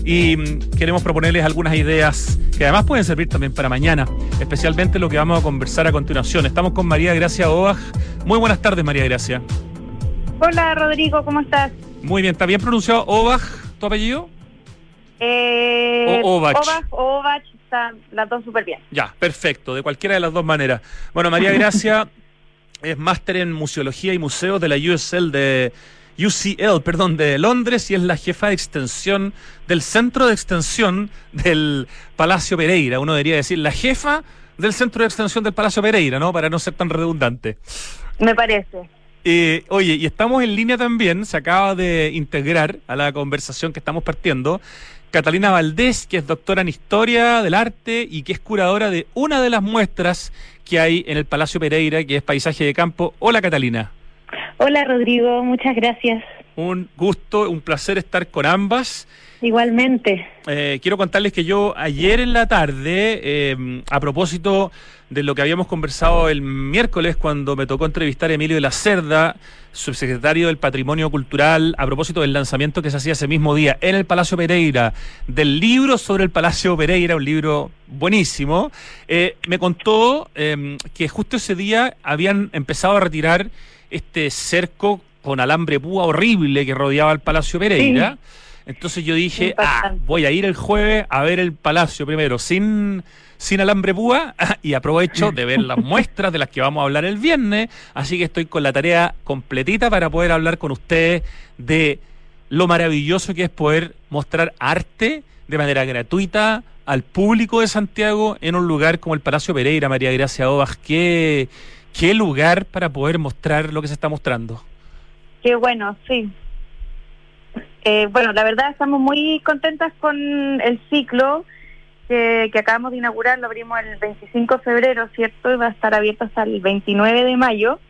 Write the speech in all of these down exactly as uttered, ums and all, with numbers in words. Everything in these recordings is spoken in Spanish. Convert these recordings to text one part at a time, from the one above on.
y mm, queremos proponerles algunas ideas que además pueden servir también para mañana, especialmente lo que vamos a conversar a continuación. Estamos con María Gracia Obaj. Muy buenas tardes, María Gracia. Hola, Rodrigo, ¿cómo estás? Muy bien, ¿está bien pronunciado Obaj, tu apellido? Eh, o Obach. Obaj o Obach, están las dos súper bien. Ya, perfecto, de cualquiera de las dos maneras. Bueno, María Gracia es máster en Museología y Museos de la U S L de U C L, perdón, de Londres, y es la jefa de extensión del Centro de Extensión del Palacio Pereira. Uno debería decir la jefa del Centro de Extensión del Palacio Pereira, ¿no? Para no ser tan redundante. Me parece. Eh, oye, y estamos en línea también, se acaba de integrar a la conversación que estamos partiendo Catalina Valdés, que es doctora en Historia del Arte y que es curadora de una de las muestras que hay en el Palacio Pereira, que es Paisaje de Campo. Hola, Catalina. Hola, Rodrigo, muchas gracias. Un gusto, un placer estar con ambas. Igualmente. Eh, quiero contarles que yo ayer en la tarde, eh, a propósito de lo que habíamos conversado el miércoles cuando me tocó entrevistar a Emilio de la Cerda, subsecretario del Patrimonio Cultural, a propósito del lanzamiento que se hacía ese mismo día en el Palacio Pereira, del libro sobre el Palacio Pereira, un libro buenísimo, eh, me contó eh, que justo ese día habían empezado a retirar este cerco con alambre púa horrible que rodeaba el Palacio Pereira. Sí. Entonces yo dije, ah, voy a ir el jueves a ver el Palacio primero sin, sin alambre púa y aprovecho de ver las muestras de las que vamos a hablar el viernes, así que estoy con la tarea completita para poder hablar con ustedes de lo maravilloso que es poder mostrar arte de manera gratuita al público de Santiago en un lugar como el Palacio Pereira. María Gracia Obaj, ¿qué, qué lugar para poder mostrar lo que se está mostrando? Qué bueno, sí. Eh, bueno, la verdad estamos muy contentas con el ciclo que, que acabamos de inaugurar. Lo abrimos el veinticinco de febrero, ¿cierto? Y va a estar abierto hasta el veintinueve de mayo.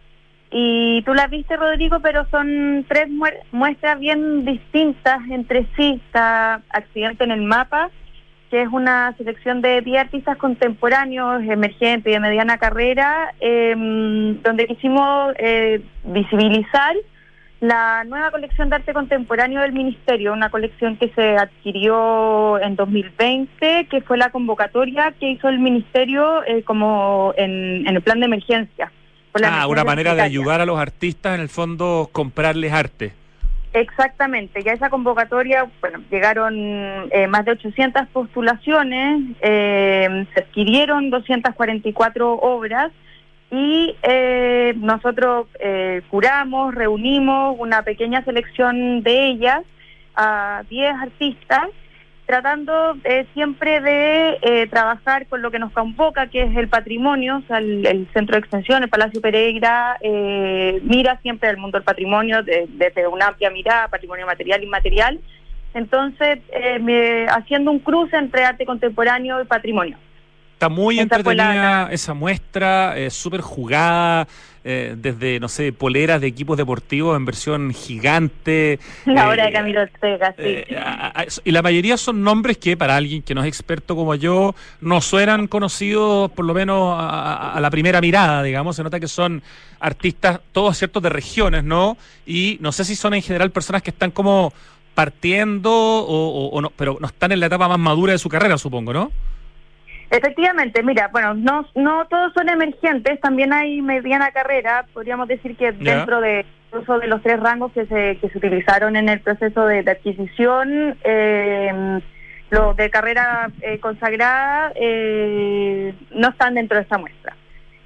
Y tú las viste, Rodrigo, pero son tres muestras bien distintas entre sí. Está Accidente en el Mapa, que es una selección de diez artistas contemporáneos, emergentes y de mediana carrera, eh, donde quisimos eh, visibilizar la nueva colección de arte contemporáneo del Ministerio, una colección que se adquirió en dos mil veinte, que fue la convocatoria que hizo el Ministerio eh, como en, en el plan de emergencia. Ah, emergencia una manera de ayudar a los artistas, en el fondo, comprarles arte. Exactamente, ya esa convocatoria, bueno, llegaron eh, más de ochocientas postulaciones, eh, se adquirieron doscientas cuarenta y cuatro obras, y eh, nosotros eh, curamos, reunimos una pequeña selección de ellas a diez artistas, tratando eh, siempre de eh, trabajar con lo que nos convoca, que es el patrimonio. O sea, el, el Centro de Extensión, el Palacio Pereira, eh, mira siempre el mundo del patrimonio desde de, de una amplia mirada, patrimonio material e inmaterial. Entonces, eh, me, haciendo un cruce entre arte contemporáneo y patrimonio. Está muy esa entretenida la... esa muestra, eh, súper jugada, eh, desde, no sé, poleras de equipos deportivos en versión gigante. La eh, obra de Camilo Ortega, sí. Eh, a, a, y la mayoría son nombres que para alguien que no es experto como yo, no suenan conocidos, por lo menos a, a, a la primera mirada, digamos. Se nota que son artistas, todos ciertos de regiones, ¿no? Y no sé si son en general personas que están como partiendo, o, o, o no, pero no están en la etapa más madura de su carrera, supongo, ¿no? Efectivamente, mira, bueno, no no todos son emergentes, también hay mediana carrera. Podríamos decir que yeah. dentro de incluso de los tres rangos que se que se utilizaron en el proceso de, de adquisición, eh, los de carrera eh, consagrada eh, no están dentro de esta muestra.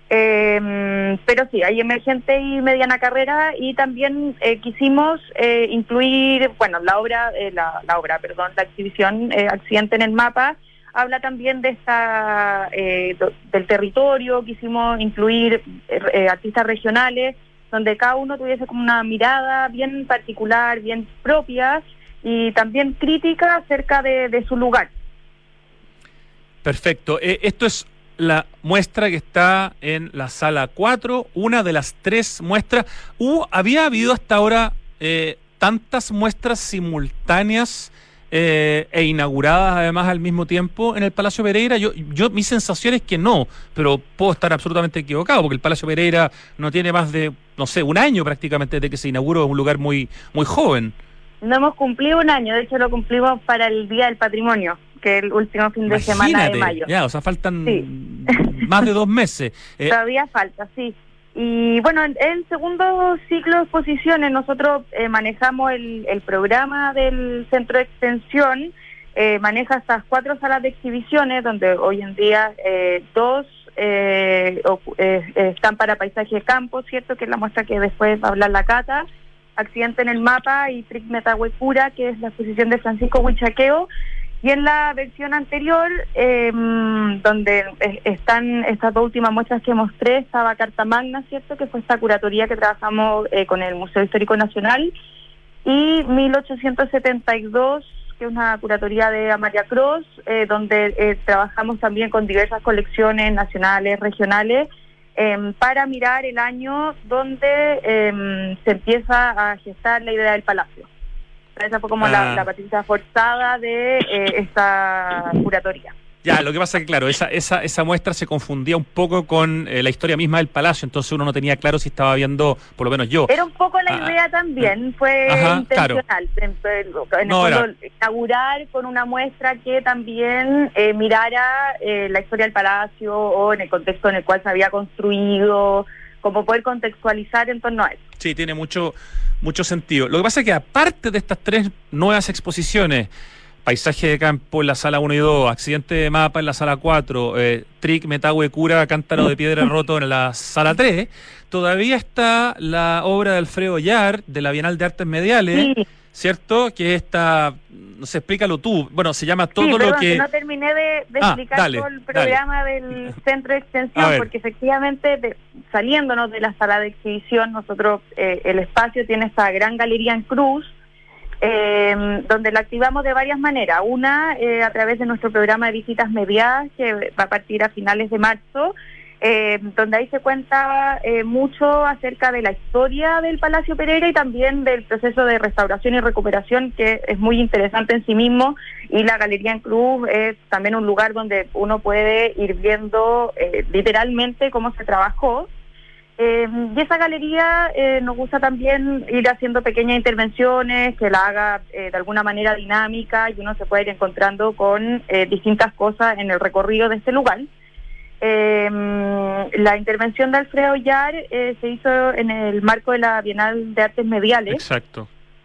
Eh, pero sí, hay emergente y mediana carrera, y también eh, quisimos eh, incluir, bueno, la obra, eh, la, la obra, perdón, la exhibición eh, Accidente en el Mapa, habla también de esta eh, do, del territorio. Quisimos incluir eh, artistas regionales, donde cada uno tuviese como una mirada bien particular, bien propia, y también crítica acerca de, de su lugar. Perfecto. Eh, esto es la muestra que está en la sala cuatro, una de las tres muestras. ¿Hubo, había habido hasta ahora eh, tantas muestras simultáneas Eh, e inauguradas además al mismo tiempo en el Palacio Pereira? Yo, yo mi sensación es que no, pero puedo estar absolutamente equivocado, porque el Palacio Pereira no tiene más de, no sé, un año prácticamente desde que se inauguró, es un lugar muy, muy joven. No hemos cumplido un año, de hecho lo cumplimos para el Día del Patrimonio, que es el último fin de Imagínate, semana de mayo. Ya, o sea, faltan sí. más de dos meses. Eh, Todavía falta, sí. Y bueno, en el segundo ciclo de exposiciones nosotros eh, manejamos el, el programa del Centro de Extensión, eh, maneja estas cuatro salas de exhibiciones, donde hoy en día eh, dos eh, eh, están para paisaje de campo, ¿cierto? Que es la muestra que después va a hablar la Cata. Accidente en el mapa y Trick Metahuecura, que es la exposición de Francisco Huichaqueo, y en la versión anterior, eh, donde están estas dos últimas muestras que mostré, estaba Carta Magna, ¿cierto?, que fue esta curatoría que trabajamos eh, con el Museo Histórico Nacional, y mil ochocientos setenta y dos, que es una curatoría de Amalia Cross, eh, donde eh, trabajamos también con diversas colecciones nacionales, regionales, Eh, para mirar el año donde eh, se empieza a gestar la idea del palacio. Esa fue como ah. la, la partida forzada de eh, esta curatoría. Ya, lo que pasa es que, claro, esa esa esa muestra se confundía un poco con eh, la historia misma del palacio, entonces uno no tenía claro si estaba viendo, por lo menos yo. Era un poco la idea ah, también, fue ajá, intencional. Claro. En, en no, el fondo, inaugurar con una muestra que también eh, mirara eh, la historia del palacio o en el contexto en el cual se había construido, como poder contextualizar en torno a eso. Sí, tiene mucho, mucho sentido. Lo que pasa es que aparte de estas tres nuevas exposiciones, Paisaje de campo en la sala uno y dos, Accidente de mapa en la sala cuatro, eh, Trick Metahuecura, Cántaro de piedra roto en la sala tres, todavía está la obra de Alfredo Ollar de la Bienal de Artes Mediales, sí. ¿Cierto? Que esta, no sé, explícalo tú, bueno, se llama Todo sí, lo perdón, que... no terminé de, de ah, explicar dale, todo el programa dale. del Centro de Extensión, porque efectivamente, de, saliéndonos de la sala de exhibición, nosotros, eh, el espacio tiene esta gran galería en cruz, Eh, donde la activamos de varias maneras. Una, eh, a través de nuestro programa de visitas mediadas, que va a partir a finales de marzo, eh, donde ahí se cuenta eh, mucho acerca de la historia del Palacio Pereira y también del proceso de restauración y recuperación, que es muy interesante en sí mismo, y la Galería en Cruz es también un lugar donde uno puede ir viendo eh, literalmente cómo se trabajó. Eh, y esa galería eh, nos gusta también ir haciendo pequeñas intervenciones, que la haga eh, de alguna manera dinámica y uno se puede ir encontrando con eh, distintas cosas en el recorrido de este lugar. Eh, la intervención de Alfredo Ollar eh, se hizo en el marco de la Bienal de Artes Mediales. Exacto.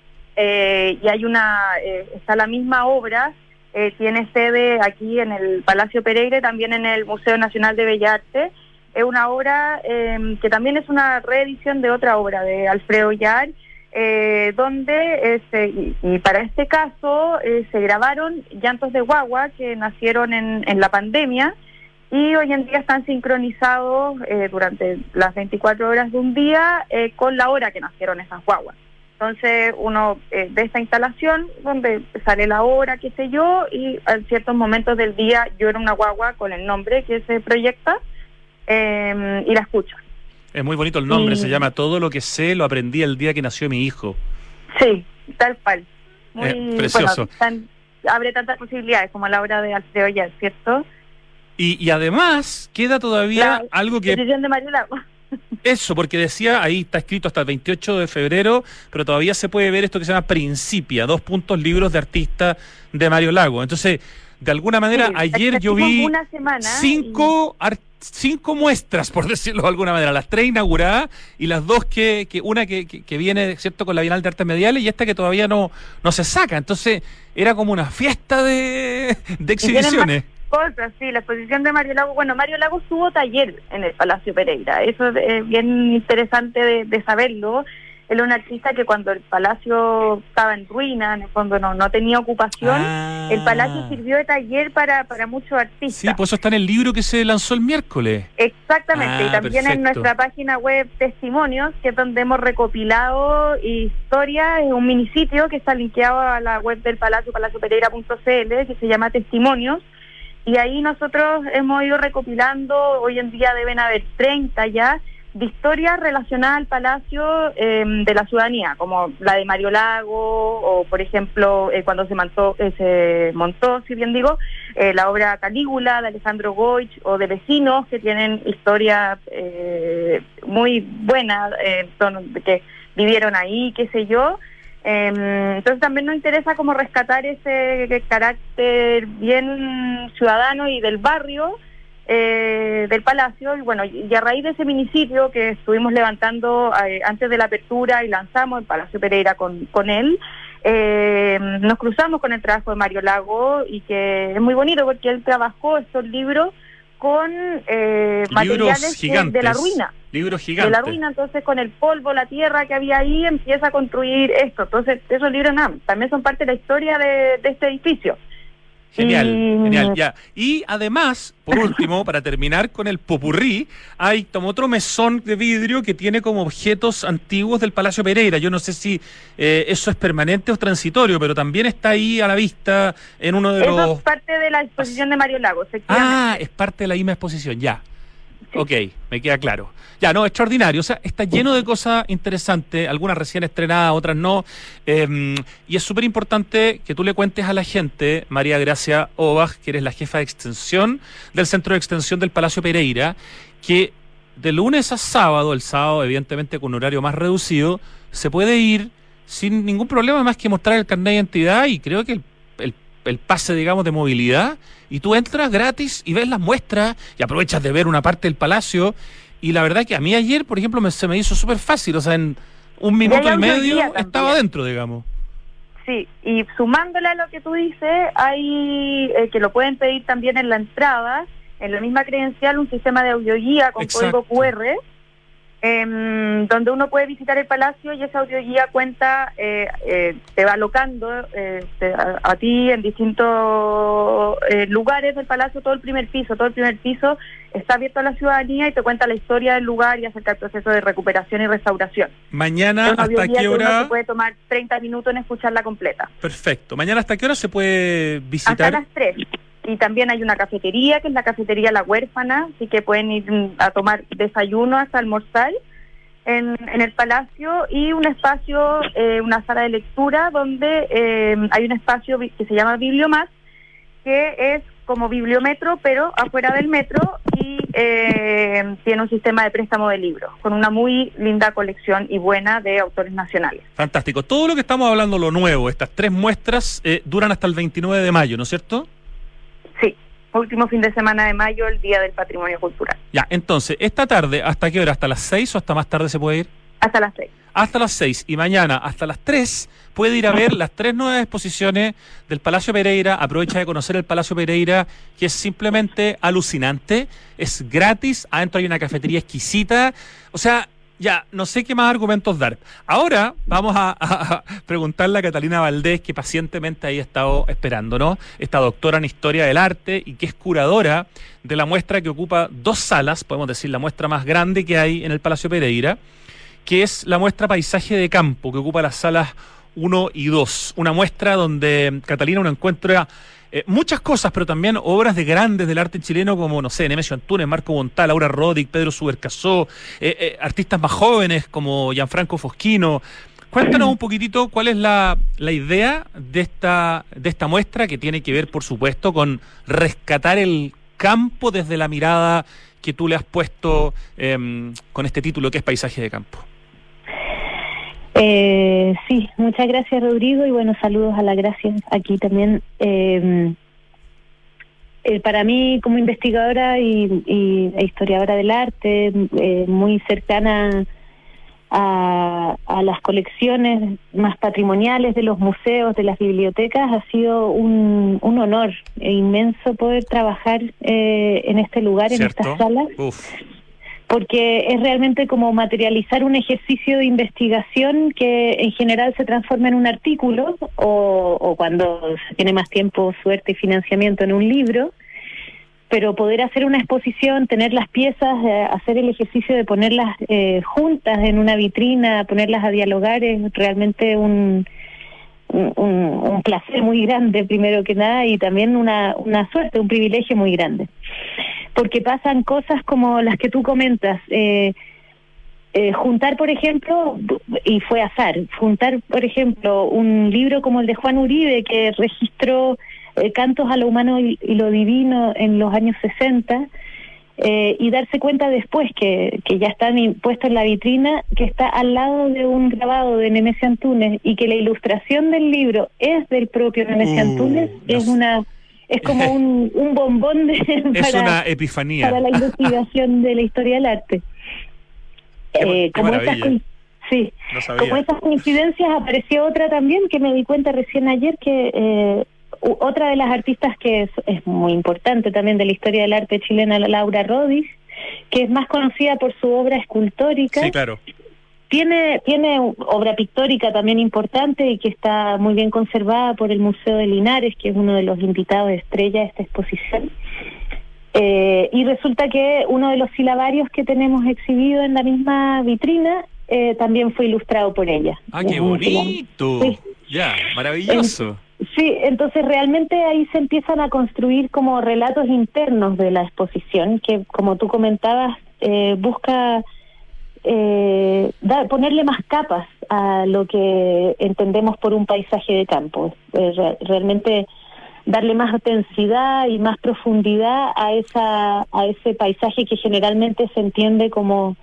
Eh, y hay una, eh, está la misma obra, eh, tiene sede aquí en el Palacio Pereira y también en el Museo Nacional de Bellas Artes. Es una obra eh, que también es una reedición de otra obra de Alfredo Ollar, eh, donde, eh, se, y, y para este caso, eh, se grabaron llantos de guagua que nacieron en, en la pandemia y hoy en día están sincronizados eh, durante las veinticuatro horas de un día eh, con la hora que nacieron esas guaguas. Entonces uno eh, ve esta instalación donde sale la hora, qué sé yo, y en ciertos momentos del día yo era una guagua con el nombre que se proyecta, Eh, y la escucho. Es muy bonito el nombre, y... se llama Todo lo que sé lo aprendí el día que nació mi hijo. Sí, tal cual. Muy eh, precioso. Bueno, tan, abre tantas posibilidades como la obra de Alfredo Ollar, ¿cierto? Y, y además queda todavía la algo que... La de Mario Lago. Eso, porque decía, ahí está escrito hasta el veintiocho de febrero, pero todavía se puede ver esto que se llama Principia, dos puntos libros de artista de Mario Lago. Entonces, de alguna manera, sí, ayer yo vi una semana cinco y... artistas, cinco muestras, por decirlo de alguna manera, las tres inauguradas y las dos que, que una que, que, que viene, ¿cierto?, con la Bienal de Artes Mediales y esta que todavía no, no se saca. Entonces, era como una fiesta de, de exhibiciones. Cosas, sí, la exposición de Mario Lago. Bueno, Mario Lago tuvo taller en el Palacio Pereira, eso es bien interesante de, de saberlo. Él es un artista que cuando el palacio estaba en ruina, en el fondo no, no tenía ocupación, ah. el palacio sirvió de taller para, para muchos artistas. Sí, pues eso está en el libro que se lanzó el miércoles. Exactamente, ah, y también perfecto. En nuestra página web Testimonios, que es donde hemos recopilado historias, es un minisitio que está linkeado a la web del palacio, palacio pereira punto c l, que se llama Testimonios, y ahí nosotros hemos ido recopilando, hoy en día deben haber treinta ya, de historias relacionadas al palacio eh, de la ciudadanía, como la de Mario Lago, o por ejemplo, eh, cuando se montó, eh, se montó, si bien digo, eh, la obra Calígula de Alejandro Goich, o de vecinos que tienen historias eh, muy buenas, eh, que vivieron ahí, qué sé yo. Eh, entonces también nos interesa como rescatar ese carácter bien ciudadano y del barrio, eh, del Palacio, y bueno, y a raíz de ese minisitio que estuvimos levantando eh, antes de la apertura y lanzamos el Palacio Pereira con, con él, eh, nos cruzamos con el trabajo de Mario Lago, y que es muy bonito porque él trabajó estos libros con eh, materiales de, de la ruina. Libros gigantes. De la ruina, entonces con el polvo, la tierra que había ahí, empieza a construir esto. Entonces esos libros nada, también son parte de la historia de, de este edificio. Genial, y... genial, ya. Y además, por último, para terminar con el popurrí, hay como otro mesón de vidrio que tiene como objetos antiguos del Palacio Pereira. Yo no sé si eh, eso es permanente o transitorio, pero también está ahí a la vista en uno de eso los... Eso es parte de la exposición de Mario Lago, efectivamente. Ah, es parte de la misma exposición, ya. Sí. Ok, me queda claro. Ya, no, extraordinario. O sea, está lleno de cosas interesantes, algunas recién estrenadas, otras no. Eh, y es súper importante que tú le cuentes a la gente, María Gracia Obaj, que eres la jefa de extensión del Centro de Extensión del Palacio Pereira, que de lunes a sábado, el sábado evidentemente con un horario más reducido, se puede ir sin ningún problema más que mostrar el carnet de identidad y creo que el, el el pase, digamos, de movilidad, y tú entras gratis y ves las muestras y aprovechas de ver una parte del palacio. Y la verdad que a mí ayer, por ejemplo, me, se me hizo súper fácil, o sea, en un minuto y, y medio estaba dentro, digamos. Sí, y sumándole a lo que tú dices, hay eh, que lo pueden pedir también en la entrada, en la misma credencial, un sistema de audioguía con Exacto. código cu erre, Eh, donde uno puede visitar el palacio y esa audioguía cuenta, eh, eh, te va alocando eh, te, a, a ti en distintos eh, lugares del palacio, todo el primer piso, todo el primer piso está abierto a la ciudadanía y te cuenta la historia del lugar y acerca del proceso de recuperación y restauración. Mañana, ¿hasta qué hora? Uno se puede tomar treinta minutos en escucharla completa. Perfecto. Mañana, ¿hasta qué hora se puede visitar? Hasta las tres. Y también hay una cafetería, que es la cafetería La Huérfana, así que pueden ir a tomar desayuno hasta almorzar en, en el palacio, y un espacio, eh, una sala de lectura donde eh, hay un espacio que se llama Bibliomás, que es como bibliómetro, pero afuera del metro, y eh, tiene un sistema de préstamo de libros, con una muy linda colección y buena de autores nacionales. Fantástico. Todo lo que estamos hablando, lo nuevo, estas tres muestras, eh, duran hasta el veintinueve de mayo, ¿no es cierto? Sí, último fin de semana de mayo, el Día del Patrimonio Cultural. Ya, entonces, esta tarde, ¿hasta qué hora? ¿Hasta las seis o hasta más tarde se puede ir? Hasta las seis. Hasta las seis, y mañana hasta las tres puede ir a ver las tres nuevas exposiciones del Palacio Pereira. Aprovecha de conocer el Palacio Pereira, que es simplemente alucinante, es gratis, adentro hay una cafetería exquisita, o sea... Ya, no sé qué más argumentos dar. Ahora vamos a, a, a preguntarle a Catalina Valdés, que pacientemente ahí ha estado esperando, ¿no? Esta doctora en Historia del Arte y que es curadora de la muestra que ocupa dos salas, podemos decir la muestra más grande que hay en el Palacio Pereira, que es la muestra Paisaje de Campo, que ocupa las salas uno y dos. Una muestra donde Catalina uno encuentra... Eh, muchas cosas, pero también obras de grandes del arte chileno como, no sé, Nemesio Antunes, Marco Montal, Laura Roddick, Pedro Subercasó, eh, eh, artistas más jóvenes como Gianfranco Fosquino. Cuéntanos un poquitito cuál es la, la idea de esta, de esta muestra, que tiene que ver, por supuesto, con rescatar el campo desde la mirada que tú le has puesto eh, con este título que es Paisaje de Campo. Eh, sí, muchas gracias, Rodrigo, y bueno, saludos a la Gracia aquí también. Eh, eh, para mí, como investigadora y, y e historiadora del arte, eh, muy cercana a, a las colecciones más patrimoniales de los museos, de las bibliotecas, ha sido un, un honor inmenso poder trabajar eh, en este lugar, ¿cierto? En estas salas. Uf. Porque es realmente como materializar un ejercicio de investigación que en general se transforma en un artículo o, o cuando se tiene más tiempo, suerte y financiamiento, en un libro, pero poder hacer una exposición, tener las piezas, eh, hacer el ejercicio de ponerlas eh, juntas en una vitrina, ponerlas a dialogar, es realmente un, un, un placer muy grande, primero que nada, y también una, una suerte, un privilegio muy grande. Porque pasan cosas como las que tú comentas, eh, eh, juntar, por ejemplo, y fue azar, juntar, por ejemplo, un libro como el de Juan Uribe, que registró eh, cantos a lo humano y, y lo divino en los años sesenta, eh, y darse cuenta después que, que ya están puestos en la vitrina, que está al lado de un grabado de Nemesio Antunes y que la ilustración del libro es del propio Nemesio uh, Antunes, no es una es como un, un bombón de, es para, una epifanía para la investigación de la historia del arte. Qué, eh, qué como estas, sí, no como estas coincidencias apareció otra también que me di cuenta recién ayer, que eh, otra de las artistas que es, es muy importante también de la historia del arte chilena, Laura Rodis, que es más conocida por su obra escultórica. Sí, claro. Tiene, tiene obra pictórica también importante y que está muy bien conservada por el Museo de Linares, que es uno de los invitados de estrella de esta exposición. Eh, y resulta que uno de los silabarios que tenemos exhibido en la misma vitrina eh, también fue ilustrado por ella. ¡Ah, qué bonito! Sí. Ya, maravilloso. En, sí, entonces realmente ahí se empiezan a construir como relatos internos de la exposición, que como tú comentabas, eh, busca... Eh, dar, ponerle más capas a lo que entendemos por un paisaje de campo, eh, re, realmente darle más densidad y más profundidad a esa a ese paisaje que generalmente se entiende como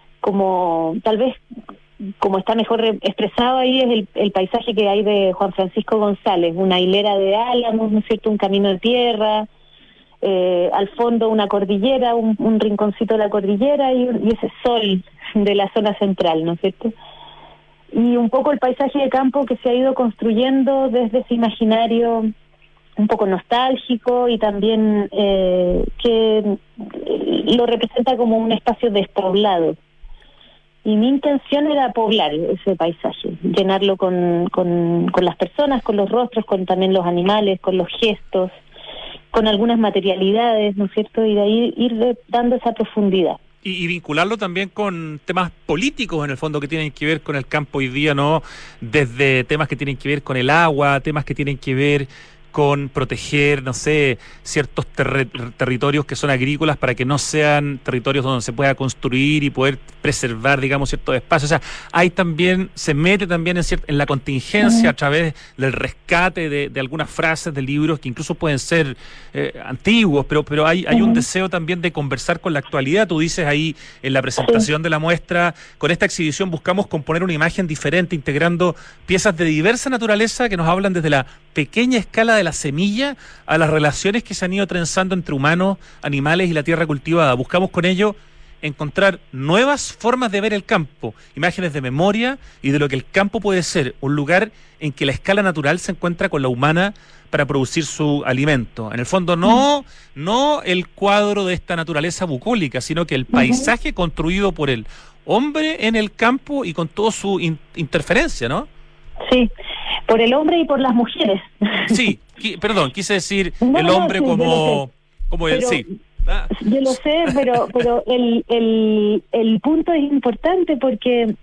como tal vez como está mejor expresado ahí es el, el paisaje que hay de Juan Francisco González, una hilera de álamos, ¿no es cierto?, un camino de tierra. Eh, al fondo una cordillera, un, un rinconcito de la cordillera y, y ese sol de la zona central, ¿no es cierto? Y un poco el paisaje de campo que se ha ido construyendo desde ese imaginario un poco nostálgico y también eh, que lo representa como un espacio despoblado. Y mi intención era poblar ese paisaje, llenarlo con, con, con las personas, con los rostros, con también los animales, con los gestos, con algunas materialidades, ¿no es cierto? Y de ahí ir dando esa profundidad. Y, y vincularlo también con temas políticos, en el fondo, que tienen que ver con el campo hoy día, ¿no? Desde temas que tienen que ver con el agua, temas que tienen que ver con proteger, no sé, ciertos ter- territorios que son agrícolas para que no sean territorios donde se pueda construir y poder preservar, digamos, ciertos espacios. O sea, hay también, se mete también en, ciert- en la contingencia a través del rescate de, de algunas frases de libros que incluso pueden ser eh, antiguos, pero pero hay, hay un deseo también de conversar con la actualidad. Tú dices ahí en la presentación de la muestra, con esta exhibición buscamos componer una imagen diferente, integrando piezas de diversa naturaleza que nos hablan desde la pequeña escala de la semilla a las relaciones que se han ido trenzando entre humanos, animales y la tierra cultivada. Buscamos con ello encontrar nuevas formas de ver el campo, imágenes de memoria y de lo que el campo puede ser, un lugar en que la escala natural se encuentra con la humana para producir su alimento. En el fondo no, no el cuadro de esta naturaleza bucólica, sino que el paisaje construido por el hombre en el campo y con toda su in- interferencia, ¿no? Sí, por el hombre y por las mujeres. Sí, qui- perdón, quise decir no, el hombre no, sí, como, como el, pero, sí. Ah. Yo lo sé, pero pero el, el, el punto es importante porque,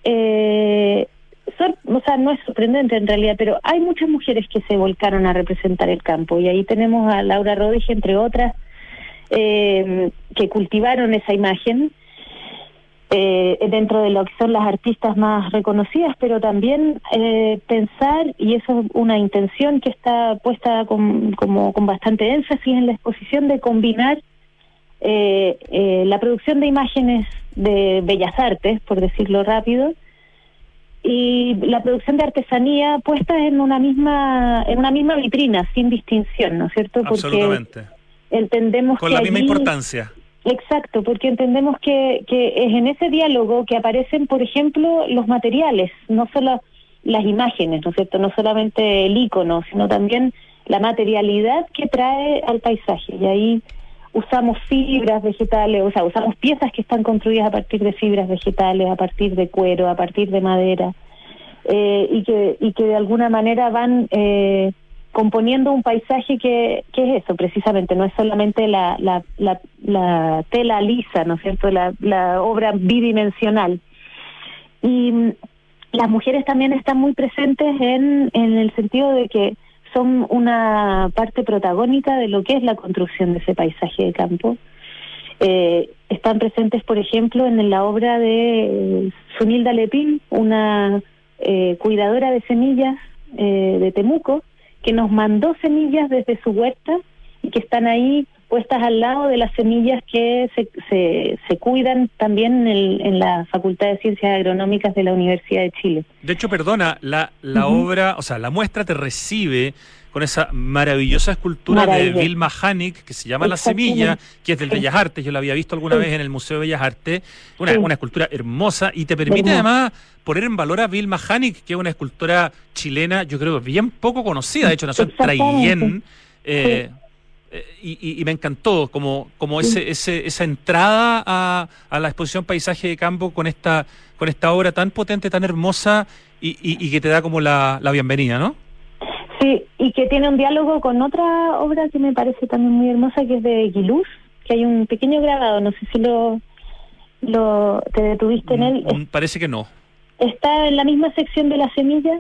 eh, son, o sea, no es sorprendente en realidad, pero hay muchas mujeres que se volcaron a representar el campo y ahí tenemos a Laura Rodis, entre otras, eh, que cultivaron esa imagen. Eh, dentro de lo que son las artistas más reconocidas, pero también eh, pensar, y eso es una intención que está puesta con, como, con bastante énfasis en la exposición, de combinar eh, eh, la producción de imágenes de bellas artes, por decirlo rápido, y la producción de artesanía puestas en una misma en una misma vitrina, sin distinción, ¿no es cierto? Porque absolutamente. Entendemos con que la misma allí, importancia. Exacto, porque entendemos que, que es en ese diálogo que aparecen, por ejemplo, los materiales, no solo las imágenes, ¿no es cierto? No solamente el icono, sino también la materialidad que trae al paisaje. Y ahí usamos fibras vegetales, o sea, usamos piezas que están construidas a partir de fibras vegetales, a partir de cuero, a partir de madera, eh, y que y que de alguna manera van eh, componiendo un paisaje que, que es eso, precisamente, no es solamente la, la, la, la tela lisa, ¿no es cierto?, la, la obra bidimensional. Y las mujeres también están muy presentes en, en el sentido de que son una parte protagónica de lo que es la construcción de ese paisaje de campo. Eh, están presentes, por ejemplo, en la obra de Zunilda Lepín, una eh, cuidadora de semillas eh, de Temuco, que nos mandó semillas desde su huerta y que están ahí puestas al lado de las semillas que se, se, se cuidan también en, el, en la Facultad de Ciencias Agronómicas de la Universidad de Chile. De hecho, perdona, la, la uh-huh. obra, o sea, la muestra te recibe con esa maravillosa escultura de Vilma Hanig, que se llama La Semilla, que es del Bellas Artes. Yo la había visto alguna sí. vez en el Museo de Bellas Artes. Una, sí. una escultura hermosa y te permite Hermoso. además poner en valor a Vilma Hanig, que es una escultora chilena, yo creo, bien poco conocida. De hecho, nació en Traillén. Eh, sí. Y, y, y me encantó como, como ese, ese, esa entrada a, a la exposición Paisaje de Campo con esta, con esta obra tan potente, tan hermosa y, y, y que te da como la, la bienvenida, ¿no? Sí, y que tiene un diálogo con otra obra que me parece también muy hermosa, que es de Guiluz, que hay un pequeño grabado, no sé si lo, lo te detuviste en él. Mm, parece que no. Está en la misma sección de La Semilla.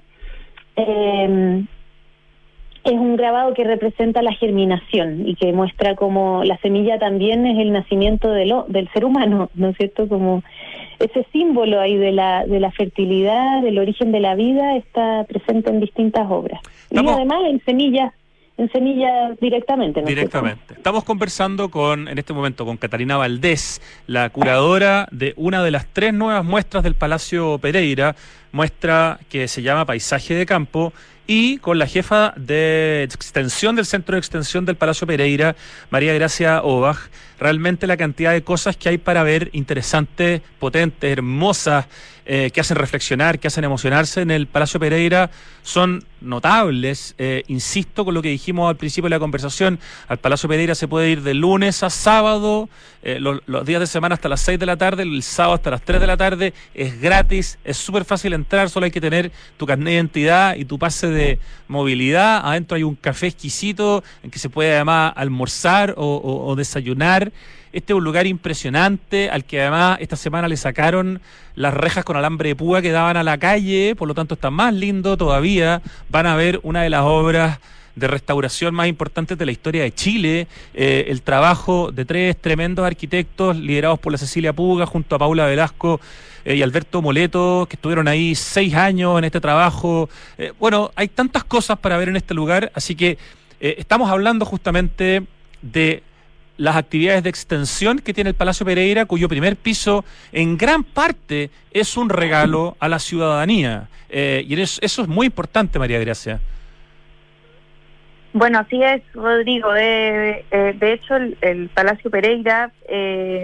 Eh, es un grabado que representa la germinación y que muestra cómo la semilla también es el nacimiento de lo, del ser humano, ¿no es cierto? Como ese símbolo ahí de la de la fertilidad, del origen de la vida, está presente en distintas obras. Estamos... Y además en semillas, en semillas directamente. ¿no? Directamente. Estamos conversando con, en este momento, con Catalina Valdés, la curadora de una de las tres nuevas muestras del Palacio Pereira, muestra que se llama Paisaje de Campo, y con la jefa de extensión del Centro de Extensión del Palacio Pereira, María Gracia Obaj. Realmente la cantidad de cosas que hay para ver, interesantes, potentes, hermosas, eh, que hacen reflexionar, que hacen emocionarse en el Palacio Pereira, son notables. Eh, insisto con lo que dijimos al principio de la conversación, al Palacio Pereira se puede ir de lunes a sábado, eh, los, los días de semana hasta las seis de la tarde, el sábado hasta las tres de la tarde, es gratis, es súper fácil entrar, solo hay que tener tu carnet de identidad y tu pase de movilidad. Adentro hay un café exquisito en que se puede además almorzar o, o, o desayunar. Este es un lugar impresionante al que además esta semana le sacaron las rejas con alambre de púa que daban a la calle, por lo tanto está más lindo todavía. Van a ver una de las obras de restauración más importantes de la historia de Chile, eh, el trabajo de tres tremendos arquitectos liderados por la Cecilia Puga junto a Paula Velasco eh, y Alberto Moleto, que estuvieron ahí seis años en este trabajo. Eh, bueno, hay tantas cosas para ver en este lugar, así que eh, estamos hablando justamente de las actividades de extensión que tiene el Palacio Pereira, cuyo primer piso en gran parte es un regalo a la ciudadanía. Eh, y eso, eso es muy importante, María Gracia. Bueno, así es, Rodrigo. De, de, de hecho, el, el Palacio Pereira, eh,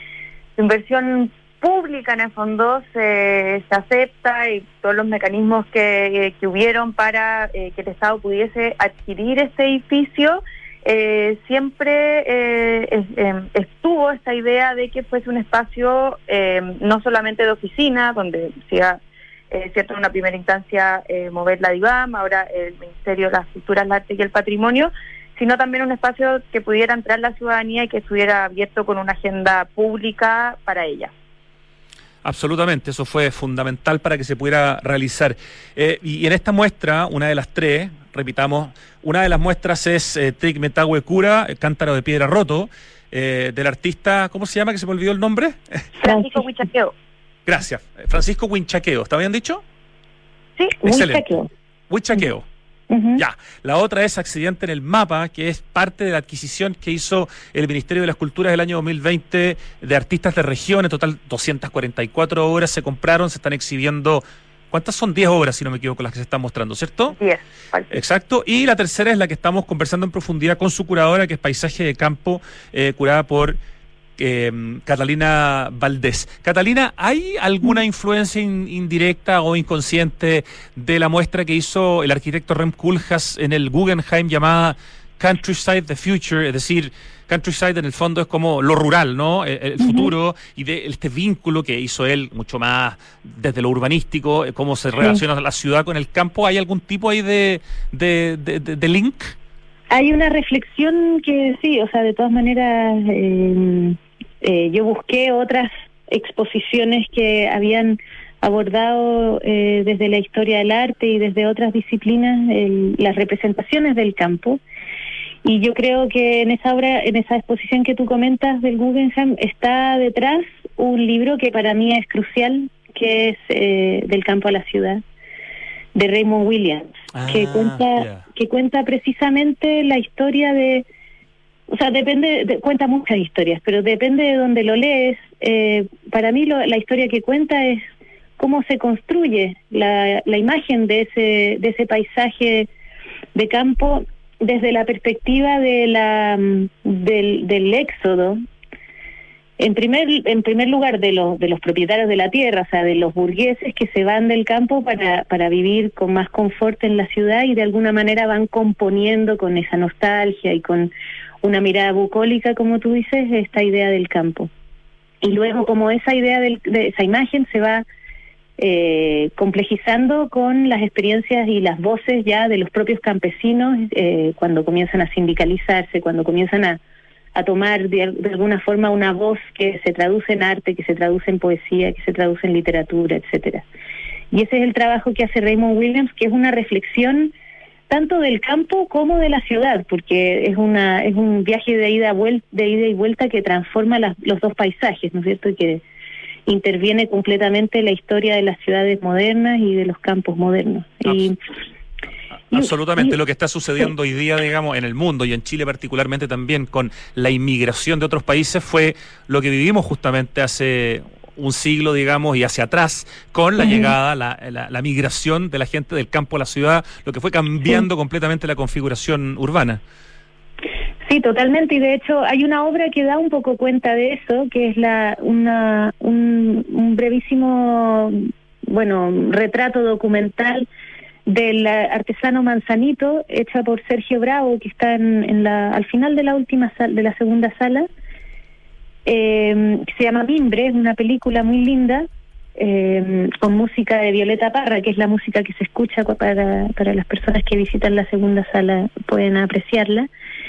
su inversión pública en el fondo se, se acepta, y todos los mecanismos que, que hubieron para eh, que el Estado pudiese adquirir este edificio, Eh, siempre eh, es, eh, estuvo esta idea de que fuese un espacio eh, no solamente de oficina, donde sea eh, cierto en una primera instancia eh, mover la DIVAM, ahora el Ministerio de las Culturas, el Arte y el Patrimonio, sino también un espacio que pudiera entrar la ciudadanía y que estuviera abierto con una agenda pública para ella. Absolutamente, eso fue fundamental para que se pudiera realizar. Eh, y en esta muestra, una de las tres, repitamos, una de las muestras es eh, Tric Metahue Cura, Cántaro de Piedra Roto, eh, del artista, ¿cómo se llama? Que se me olvidó el nombre. Francisco Huichaqueo. Gracias, Francisco Huichaqueo, ¿está bien dicho? Sí, Huichaqueo. Huichaqueo. Uh-huh. Ya, la otra es Accidente en el Mapa, que es parte de la adquisición que hizo el Ministerio de las Culturas el año dos mil veinte de artistas de región. En total doscientas cuarenta y cuatro obras se compraron, se están exhibiendo. ¿Cuántas son? diez obras, si no me equivoco, las que se están mostrando, ¿cierto? diez. Exacto. Y la tercera es la que estamos conversando en profundidad con su curadora, que es Paisaje de Campo, eh, curada por Eh, Catalina Valdés. Catalina, ¿hay alguna influencia in, indirecta o inconsciente de la muestra que hizo el arquitecto Rem Koolhaas en el Guggenheim llamada Countryside the Future? Es decir, Countryside en el fondo es como lo rural, ¿no? El, el uh-huh. futuro, y de este vínculo que hizo él mucho más desde lo urbanístico, cómo se relaciona sí. la ciudad con el campo. ¿Hay algún tipo ahí de, de, de, de, de link? Hay una reflexión que sí, o sea, de todas maneras, eh, eh, yo busqué otras exposiciones que habían abordado eh, desde la historia del arte y desde otras disciplinas el, las representaciones del campo, y yo creo que en esa obra, en esa exposición que tú comentas del Guggenheim, está detrás un libro que para mí es crucial, que es eh, Del campo a la ciudad, de Raymond Williams, ah, que cuenta yeah. que cuenta precisamente la historia de o sea, depende, de, cuenta muchas historias, pero depende de dónde lo lees. Eh, para mí lo, la historia que cuenta es cómo se construye la, la imagen de ese, de ese paisaje de campo desde la perspectiva de la del, del éxodo. En primer en primer lugar de los de los propietarios de la tierra, o sea, de los burgueses que se van del campo para para vivir con más confort en la ciudad y de alguna manera van componiendo con esa nostalgia y con una mirada bucólica, como tú dices, esta idea del campo. Y luego como esa idea del, de esa imagen se va eh, complejizando con las experiencias y las voces ya de los propios campesinos eh, cuando comienzan a sindicalizarse, cuando comienzan a a tomar de, de alguna forma una voz que se traduce en arte, que se traduce en poesía, que se traduce en literatura, etcétera. Y ese es el trabajo que hace Raymond Williams, que es una reflexión tanto del campo como de la ciudad, porque es una es un viaje de ida, vuelta, de ida y vuelta que transforma las, los dos paisajes, ¿no es cierto? Y que interviene completamente la historia de las ciudades modernas y de los campos modernos. Y absolutamente, lo que está sucediendo hoy día, digamos, en el mundo y en Chile particularmente también con la inmigración de otros países fue lo que vivimos justamente hace un siglo, digamos, y hacia atrás con la uh-huh. llegada, la, la, la migración de la gente del campo a la ciudad, lo que fue cambiando sí. completamente la configuración urbana. Sí, totalmente, y de hecho hay una obra que da un poco cuenta de eso, que es la una un, un brevísimo, bueno, retrato documental del artesano Manzanito, hecha por Sergio Bravo, que está en, en la al final de la última sala, de la segunda sala, eh, que se llama Mimbre, es una película muy linda, eh, con música de Violeta Parra, que es la música que se escucha para, para las personas que visitan la segunda sala, pueden apreciarla.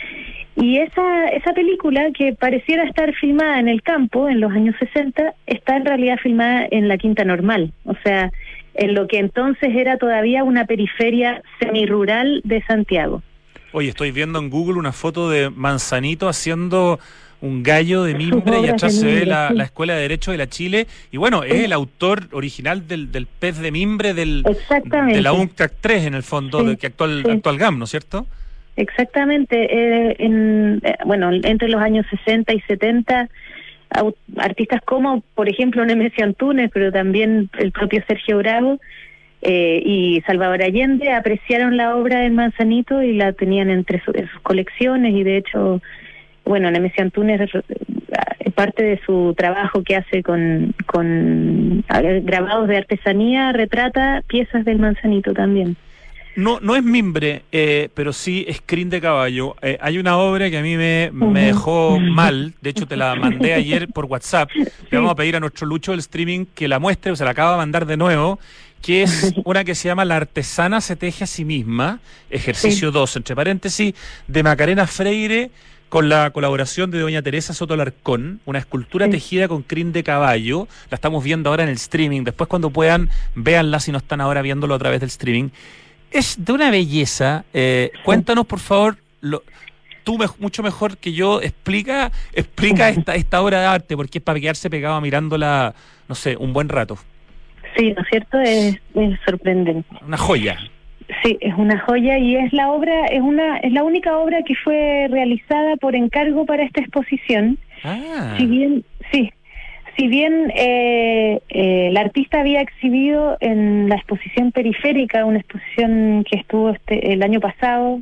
Y esa esa película, que pareciera estar filmada en el campo, en los años sesenta, está en realidad filmada en la Quinta Normal, o sea, en lo que entonces era todavía una periferia semirural de Santiago. Oye, estoy viendo en Google una foto de Manzanito haciendo un gallo de mimbre y atrás se ve la, sí. la Escuela de Derecho de la Chile, y bueno, es el autor original del, del pez de mimbre del, de la UNCTAD tres en el fondo, sí, de, que actual, sí. actual G A M, ¿no es cierto? Exactamente, eh, en, eh, bueno, entre los años sesenta y setenta, artistas como, por ejemplo, Nemesio Antunes, pero también el propio Sergio Bravo eh, y Salvador Allende apreciaron la obra del Manzanito y la tenían entre su, en sus colecciones, y de hecho, bueno, Nemesio Antunes, parte de su trabajo que hace con, con grabados de artesanía, retrata piezas del Manzanito también. No, no es mimbre, eh, pero sí es crin de caballo. Eh, hay una obra que a mí me, me dejó mal, de hecho te la mandé ayer por WhatsApp. Sí. Le vamos a pedir a nuestro Lucho del streaming que la muestre, o se la acaba de mandar de nuevo, que es una que se llama La artesana se teje a sí misma, ejercicio dos, sí. entre paréntesis, de Macarena Freire, con la colaboración de doña Teresa Soto Larcón, una escultura sí. tejida con crin de caballo. La estamos viendo ahora en el streaming. Después, cuando puedan, véanla si no están ahora viéndolo a través del streaming. Es de una belleza. Eh, cuéntanos, por favor, lo, tú me, mucho mejor que yo, explica explica esta, esta obra de arte, porque es para quedarse pegado mirándola, no sé, un buen rato. Sí, ¿no es cierto? Es, es sorprendente. Una joya. Sí, es una joya, y es la obra, es una, es la única obra que fue realizada por encargo para esta exposición. Ah. Si bien, sí. Si bien eh, eh, el artista había exhibido en la exposición periférica, una exposición que estuvo este, el año pasado,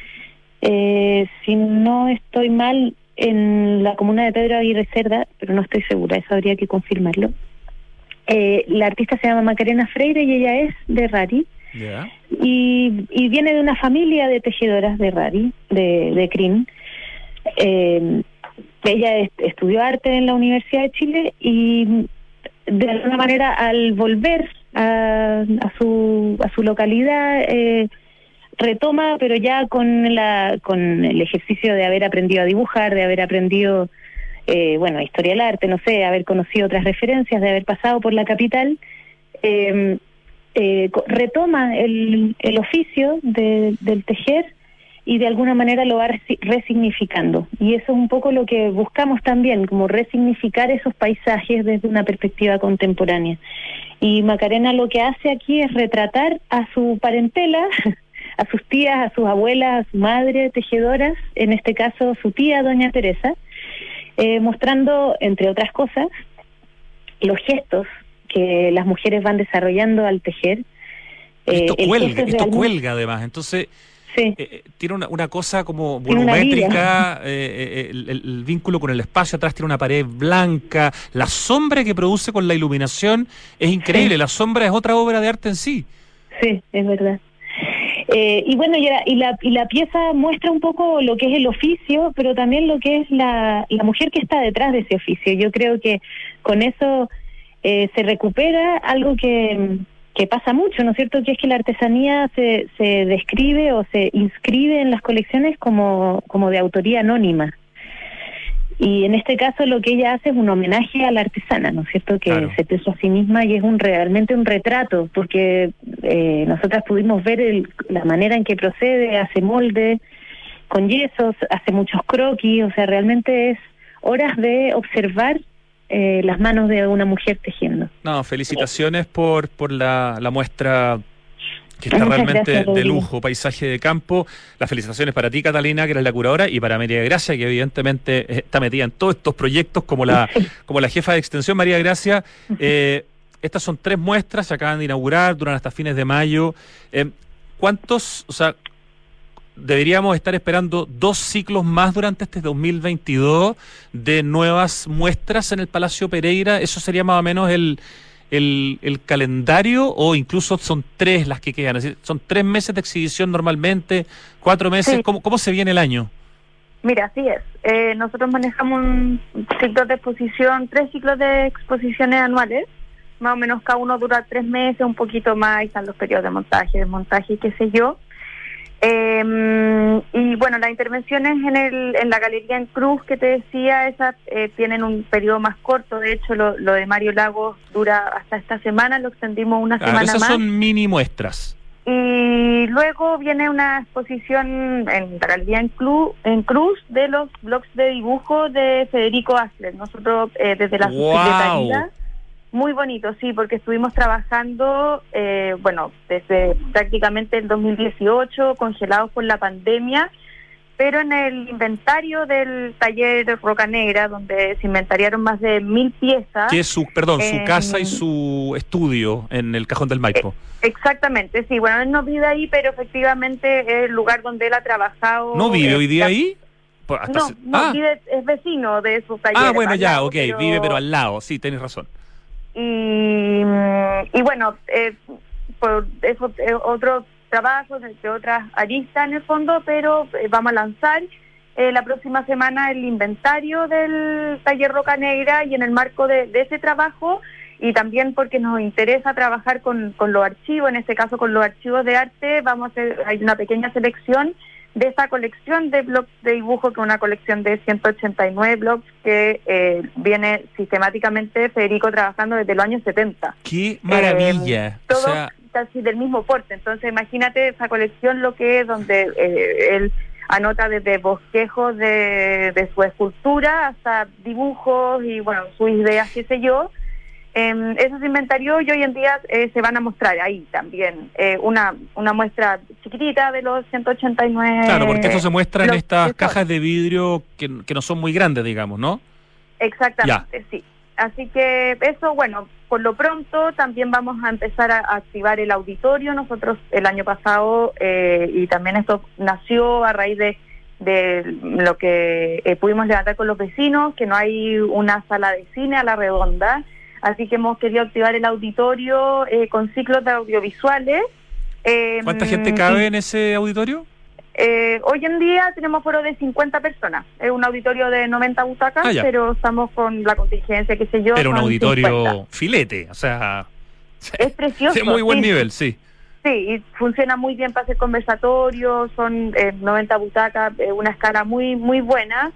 eh, si no estoy mal, en la comuna de Pedro Aguirre Cerda, pero no estoy segura, eso habría que confirmarlo. Eh, la artista se llama Macarena Freire y ella es de Rari, yeah. y, y viene de una familia de tejedoras de Rari, de, de Crin. Eh, Ella est- estudió arte en la Universidad de Chile y de alguna manera al volver a, a su a su localidad eh, retoma, pero ya con la con el ejercicio de haber aprendido a dibujar, de haber aprendido eh, bueno, historia del arte, no sé, haber conocido otras referencias, de haber pasado por la capital, eh, eh, retoma el, el oficio de, del tejer, y de alguna manera lo va resignificando. Y eso es un poco lo que buscamos también, como resignificar esos paisajes desde una perspectiva contemporánea. Y Macarena lo que hace aquí es retratar a su parentela, a sus tías, a sus abuelas, a su madre tejedoras, en este caso su tía, doña Teresa, eh, mostrando, entre otras cosas, los gestos que las mujeres van desarrollando al tejer. Esto eh, cuelga, esto realmente... cuelga además, entonces sí. eh, tiene una, una cosa como volumétrica, eh, el, el, el vínculo con el espacio, atrás tiene una pared blanca, la sombra que produce con la iluminación es increíble, sí. La sombra es otra obra de arte en sí. Sí, es verdad. Eh, y bueno, y la, y, la, y la pieza muestra un poco lo que es el oficio, pero también lo que es la, la mujer que está detrás de ese oficio. Yo creo que con eso eh, se recupera algo que, que pasa mucho, ¿no es cierto?, que es que la artesanía se, se describe o se inscribe en las colecciones como, como de autoría anónima. Y en este caso lo que ella hace es un homenaje a la artesana, ¿no es cierto?, que claro. se puso a sí misma, y es un realmente un retrato, porque eh, nosotras pudimos ver el, la manera en que procede, hace molde con yesos, hace muchos croquis, o sea, realmente es horas de observar eh, las manos de una mujer tejiendo. No, felicitaciones por, por la, la muestra, que está Muchas realmente gracias, de lujo, paisaje de campo. Las felicitaciones para ti, Catalina, que eres la curadora, y para María Gracia, que evidentemente está metida en todos estos proyectos como la como la jefa de extensión. María Gracia, eh, estas son tres muestras, se acaban de inaugurar, duran hasta fines de mayo. Eh, ¿Cuántos, o sea, deberíamos estar esperando dos ciclos más durante este dos mil veintidós de nuevas muestras en el Palacio Pereira? ¿Eso sería más o menos el... El, el calendario, o incluso son tres las que quedan? Es decir, son tres meses de exhibición normalmente, cuatro meses. Sí. ¿Cómo, cómo se viene el año? Mira, así es. Eh, nosotros manejamos un ciclo de exposición, tres ciclos de exposiciones anuales. Más o menos cada uno dura tres meses, un poquito más, y están los periodos de montaje, desmontaje y qué sé yo. Eh, y bueno, las intervenciones en el en la Galería en Cruz que te decía, esas eh, tienen un periodo más corto. De hecho, lo, lo de Mario Lagos dura hasta esta semana, lo extendimos una claro, semana esas más. Esas son mini muestras. Y luego viene una exposición en la Galería en, Clu, en Cruz de los blogs de dibujo de Federico Asler. Nosotros eh, desde la wow. subsecretaría... Muy bonito, sí, porque estuvimos trabajando, eh, bueno, desde prácticamente el dos mil dieciocho, congelados por la pandemia, pero en el inventario del taller Roca Negra, donde se inventariaron más de mil piezas. Que es su, perdón, eh, su casa y su estudio en el Cajón del Maipo. Eh, exactamente, sí, bueno, él no vive ahí, pero efectivamente es el lugar donde él ha trabajado. ¿No vive eh, hoy día ahí? Hasta no, se... no ah. vive, es vecino de su taller. Ah, bueno, ya, lado, ok, pero... vive pero al lado, sí, tenés razón. Y, y bueno, eh, por eso eh, otros trabajos, entre otras aristas en el fondo, pero eh, vamos a lanzar eh, la próxima semana el inventario del taller Roca Negra, y en el marco de, de ese trabajo, y también porque nos interesa trabajar con, con los archivos, en este caso con los archivos de arte, vamos a hacer, hay una pequeña selección de esa colección de blogs de dibujo, que es una colección de ciento ochenta y nueve blogs que eh, viene sistemáticamente Federico trabajando desde los años setenta. ¡Qué maravilla! Eh, todo o sea... casi del mismo porte. Entonces imagínate esa colección, lo que es, donde eh, él anota desde bosquejos de, de su escultura hasta dibujos y bueno, sus ideas, qué sé yo. Eh, esos inventarios y hoy en día eh, se van a mostrar ahí también. Eh, una una muestra chiquitita de los ciento ochenta y nueve. Claro, porque eso se muestra en estas cajas de vidrio que, que no son muy grandes, digamos, ¿no? Exactamente, ya. Sí. Así que eso, bueno, por lo pronto también vamos a empezar a, a activar el auditorio. Nosotros el año pasado, eh, y también esto nació a raíz de, de lo que eh, pudimos levantar con los vecinos, que no hay una sala de cine a la redonda. Así que hemos querido activar el auditorio eh, con ciclos de audiovisuales. Eh, ¿Cuánta gente cabe y, en ese auditorio? Eh, hoy en día tenemos foro de cincuenta personas. Es un auditorio de noventa butacas, ah, pero estamos con la contingencia, qué sé yo. Pero un auditorio cincuenta. Filete, o sea... Es precioso. De muy buen sí, nivel, sí. Sí, y funciona muy bien para hacer conversatorios, son eh, noventa butacas, eh, una escala muy, muy buena.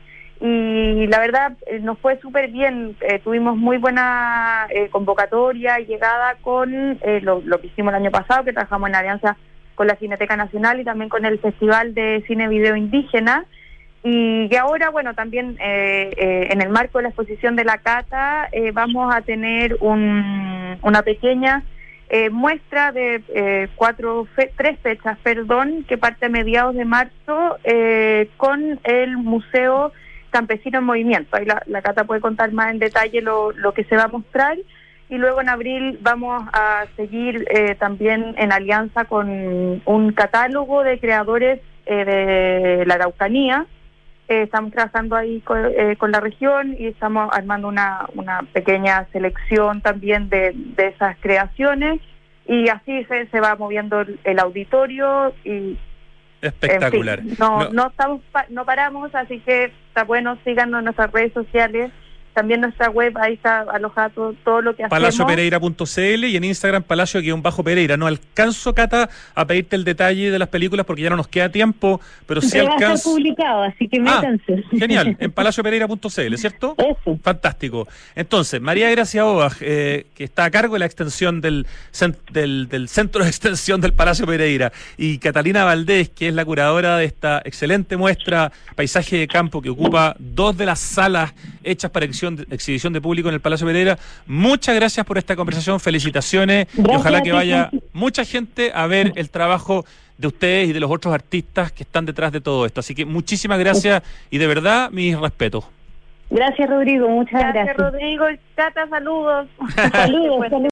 Y la verdad eh, nos fue súper bien, eh, tuvimos muy buena eh, convocatoria y llegada con eh, lo, lo que hicimos el año pasado, que trabajamos en alianza con la Cineteca Nacional y también con el Festival de Cine Video Indígena, y que ahora, bueno, también eh, eh, en el marco de la exposición de la Cata eh, vamos a tener un, una pequeña eh, muestra de eh, cuatro, fe, tres fechas, perdón, que parte a mediados de marzo eh, con el Museo Campesino en Movimiento. Ahí la, la Cata puede contar más en detalle lo, lo que se va a mostrar. Y luego en abril vamos a seguir eh, también en alianza con un catálogo de creadores eh, de la Araucanía. Eh, estamos trabajando ahí con, eh, con la región y estamos armando una, una pequeña selección también de, de esas creaciones. Y así se, se va moviendo el, el auditorio y... Espectacular. En fin, no, no. no estamos pa- no paramos, así que está bueno, síganos en nuestras redes sociales. También nuestra web, ahí está alojado todo, todo lo que hacemos. palacio pereira punto c l y en Instagram Palacio-Pereira. No alcanzo, Cata, a pedirte el detalle de las películas porque ya no nos queda tiempo, pero sí alcanzo. Va a alcanzo. ser publicado, así que métanse. Ah, genial, en Palacio Pereira punto c l, ¿cierto? Eso. Fantástico. Entonces, María Gracia Obaj, eh, que está a cargo de la extensión del, del, del Centro de Extensión del Palacio Pereira, y Catalina Valdés, que es la curadora de esta excelente muestra Paisaje de Campo, que ocupa dos de las salas hechas para exhibición de, exhibición de público en el Palacio Pereira. Muchas gracias por esta conversación, felicitaciones, gracias, y ojalá que vaya gracias. mucha gente a ver el trabajo de ustedes y de los otros artistas que están detrás de todo esto. Así que muchísimas gracias y de verdad mis respetos. Gracias, Rodrigo, muchas gracias. Gracias, Rodrigo. Cata, saludos. Saludos.